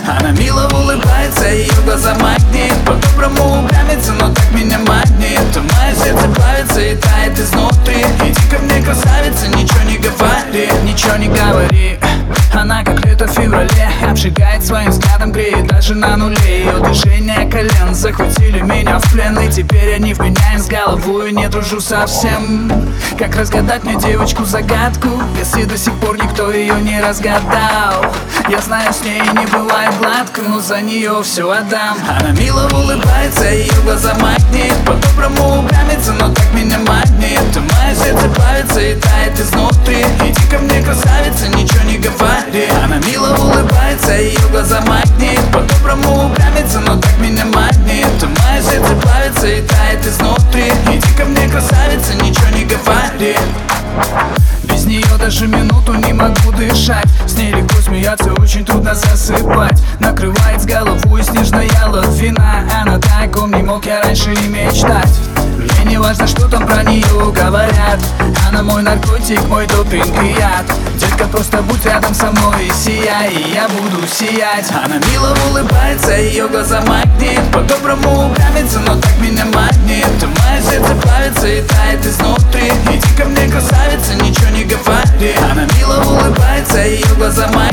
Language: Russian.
Она мило улыбается, ее глаза магнит. По-доброму упрямится, но так меня магнит. Мое сердце плавится и тает изнутри. Иди ко мне, красавица, ничего не говори, ничего не говори. Она как лето в феврале, обжигает своим взглядом, греет даже на нуле. Ее движения колен захватили меня в плен, и теперь они вменяют с головой, не дружу совсем. Как разгадать мне девочку загадку, если до сих пор никто ее не разгадал? Я знаю, с ней не бывает гладко, но за нее все отдам. Она мило улыбается, ее глаза магнит. По-доброму упрямится, но так меня магнит. Мое сердце плавится и тает изнутри. Иди ко мне, красавица, ничего не говори. Она мило улыбается, ее глаза магнит. По-доброму упрямится, но так меня магнит. Мое сердце плавится и тает изнутри. Иди ко мне, красавица, ничего не говори. Без нее даже минуту не могу дышать. С ней легко смеяться, очень трудно засыпать. Накрывает с головой снежная лавина. Она таком не мог я раньше и мечтать. Мне не важно, что там про нее говорят. Она мой наркотик, мой допинг и яд. Детка, просто будь рядом со мной и сияй, и я буду сиять. Она мило улыбается, ее глаза магнит. По-доброму упрямится, но так меня магнит. Мое сердце плавится и тает изнутри. Иди ко мне, красавица, ничего не говори. Она мило улыбается, ее глаза магнит.